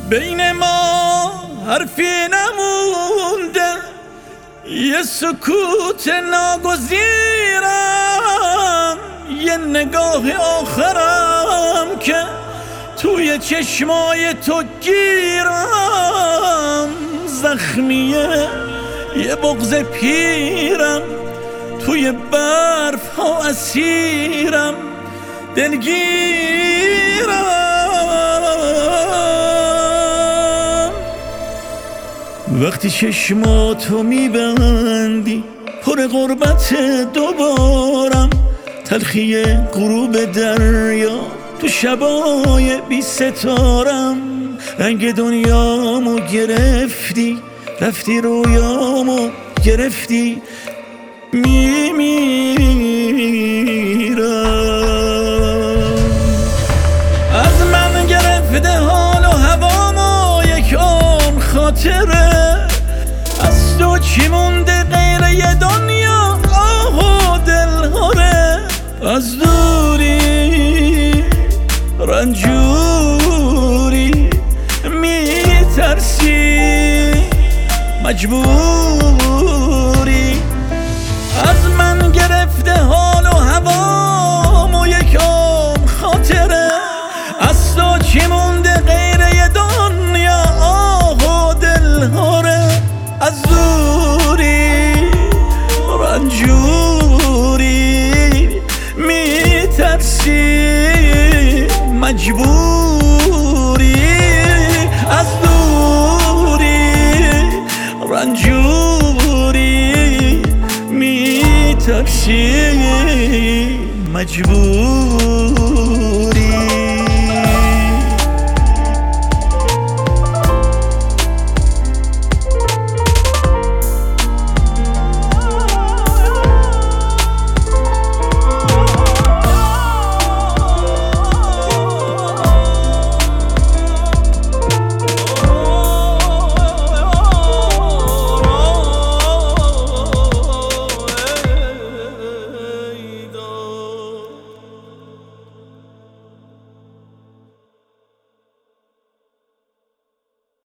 بین ما حرفی نمونده، یه سکوت ناگزیرم، یه نگاه آخرم که توی چشمای تو گیرم. زخمیه یه بغض پیرم، توی برف ها اسیرم، دلگیرم. وقتی چشماتو میبندی پر غربت دوبارم، تلخی غروب دریا تو شبای بی ستارم. رنگ دنیامو گرفتی، رفتی رویامو گرفتی، میمیرم. از من گرفته حال و هوامو یک عمر خاطره، از تو چی مونده غیر یه دنیا آه و دلهاره. از دوری رنجوری میترسی، مجبوری. از من گرفته حال و هوامو یک عمر خاطره، از تو چی مونده غیر یه دنیا آه و دلهاره. از دوری رنجوری میترسی، مجبوری. از دوری رنجوری میترسی، مجبوری.